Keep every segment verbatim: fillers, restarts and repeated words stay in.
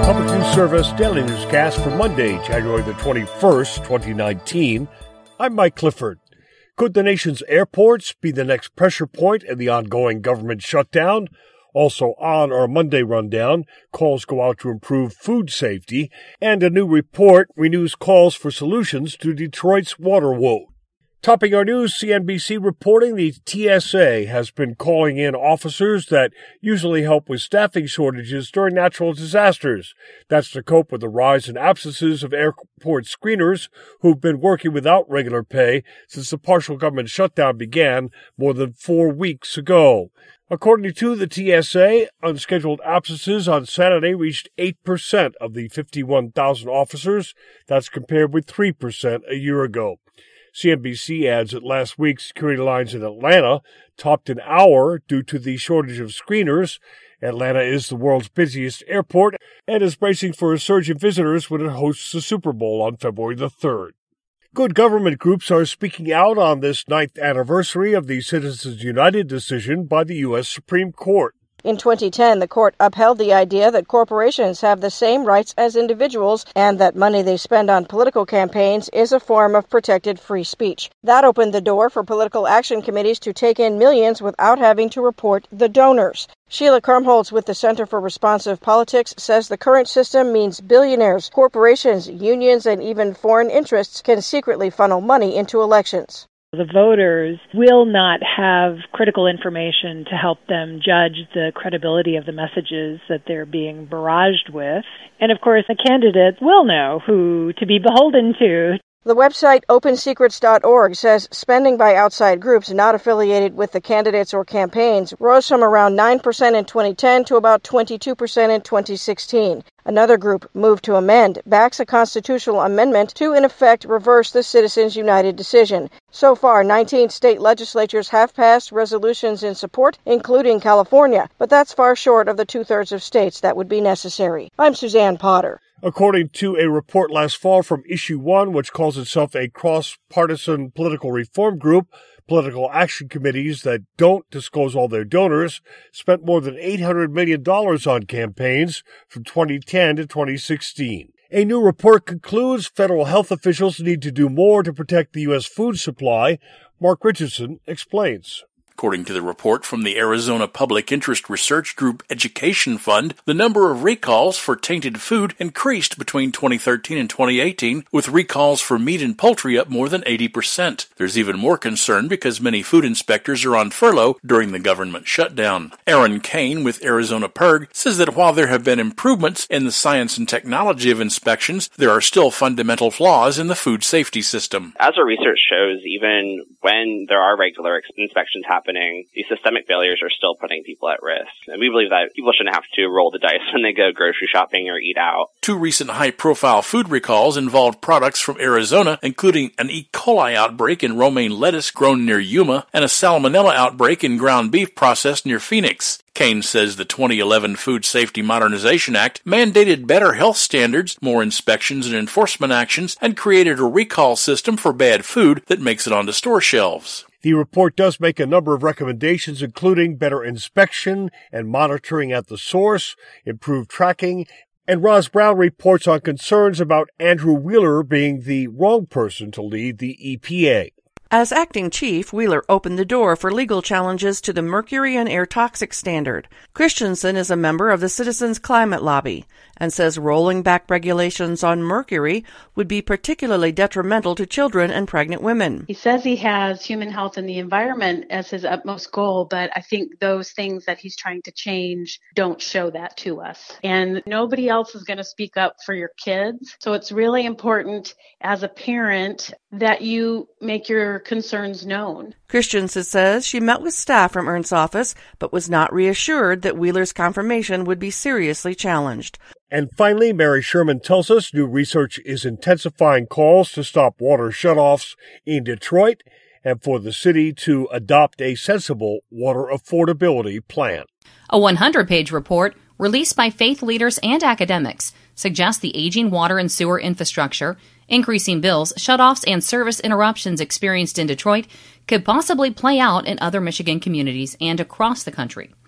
Public News Service Daily Newscast for Monday, January the twenty-first, twenty nineteen. I'm Mike Clifford. Could the nation's airports be the next pressure point in the ongoing government shutdown? Also on our Monday rundown, calls go out to improve food safety, and a new report renews calls for solutions to Detroit's water woe. Topping our news, C N B C reporting the T S A has been calling in officers that usually help with staffing shortages during natural disasters. That's to cope with the rise in absences of airport screeners who've been working without regular pay since the partial government shutdown began more than four weeks ago. According to the T S A, unscheduled absences on Saturday reached eight percent of the fifty-one thousand officers. That's compared with three percent a year ago. C N B C adds that last week security lines in Atlanta topped an hour due to the shortage of screeners. Atlanta is the world's busiest airport and is bracing for a surge in visitors when it hosts the Super Bowl on February the third. Good government groups are speaking out on this ninth anniversary of the Citizens United decision by the U S Supreme Court. In twenty ten, the court upheld the idea that corporations have the same rights as individuals and that money they spend on political campaigns is a form of protected free speech. That opened the door for political action committees to take in millions without having to report the donors. Sheila Krumholtz with the Center for Responsive Politics says the current system means billionaires, corporations, unions, and even foreign interests can secretly funnel money into elections. The voters will not have critical information to help them judge the credibility of the messages that they're being barraged with. And of course, the candidates will know who to be beholden to. The website open secrets dot org says spending by outside groups not affiliated with the candidates or campaigns rose from around nine percent in twenty ten to about twenty-two percent in twenty sixteen. Another group, Move to Amend, backs a constitutional amendment to, in effect, reverse the Citizens United decision. So far, nineteen state legislatures have passed resolutions in support, including California, but that's far short of the two-thirds of states that would be necessary. I'm Suzanne Potter. According to a report last fall from Issue One, which calls itself a cross-partisan political reform group, political action committees that don't disclose all their donors spent more than eight hundred million dollars on campaigns from twenty ten to twenty sixteen. A new report concludes federal health officials need to do more to protect the U S food supply. Mark Richardson explains. According to the report from the Arizona Public Interest Research Group Education Fund, the number of recalls for tainted food increased between twenty thirteen and twenty eighteen, with recalls for meat and poultry up more than eighty percent. There's even more concern because many food inspectors are on furlough during the government shutdown. Aaron Kane with Arizona P I R G says that while there have been improvements in the science and technology of inspections, there are still fundamental flaws in the food safety system. As our research shows, even when there are regular inspections happening, Happening, these systemic failures are still putting people at risk. And we believe that people shouldn't have to roll the dice when they go grocery shopping or eat out. Two recent high-profile food recalls involved products from Arizona, including an E. coli outbreak in romaine lettuce grown near Yuma and a salmonella outbreak in ground beef processed near Phoenix. Kane says the twenty eleven Food Safety Modernization Act mandated better health standards, more inspections and enforcement actions, and created a recall system for bad food that makes it onto store shelves. The report does make a number of recommendations, including better inspection and monitoring at the source, improved tracking, and Roz Brown reports on concerns about Andrew Wheeler being the wrong person to lead the E P A. As acting chief, Wheeler opened the door for legal challenges to the mercury and air toxic standard. Christensen is a member of the Citizens Climate Lobby and says rolling back regulations on mercury would be particularly detrimental to children and pregnant women. He says he has human health and the environment as his utmost goal, but I think those things that he's trying to change don't show that to us. And nobody else is going to speak up for your kids. So it's really important as a parent that you make your concerns known. Christensen says she met with staff from Ernst's office, but was not reassured that Wheeler's confirmation would be seriously challenged. And finally, Mary Sherman tells us new research is intensifying calls to stop water shutoffs in Detroit and for the city to adopt a sensible water affordability plan. A one hundred page report released by faith leaders and academics suggests the aging water and sewer infrastructure, increasing bills, shutoffs, and service interruptions experienced in Detroit could possibly play out in other Michigan communities and across the country.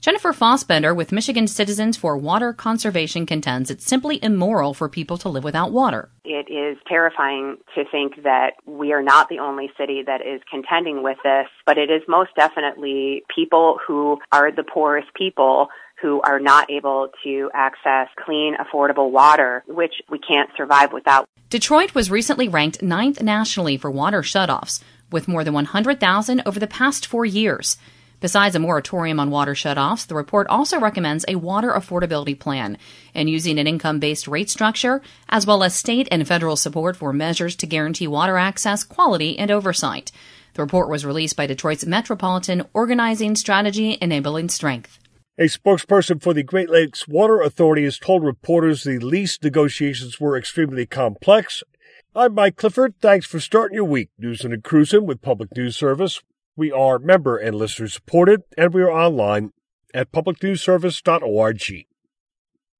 Jennifer Fossbender with Michigan Citizens for Water Conservation contends it's simply immoral for people to live without water. It is terrifying to think that we are not the only city that is contending with this, but it is most definitely people who are the poorest people who are not able to access clean, affordable water, which we can't survive without. Detroit was recently ranked ninth nationally for water shutoffs, with more than one hundred thousand over the past four years. Besides a moratorium on water shutoffs, the report also recommends a water affordability plan and using an income-based rate structure, as well as state and federal support for measures to guarantee water access, quality, and oversight. The report was released by Detroit's Metropolitan Organizing Strategy Enabling Strength. A spokesperson for the Great Lakes Water Authority has told reporters the lease negotiations were extremely complex. I'm Mike Clifford. Thanks for starting your week. News and Cruising with Public News Service. We are member and listener supported, and we are online at public news service dot org.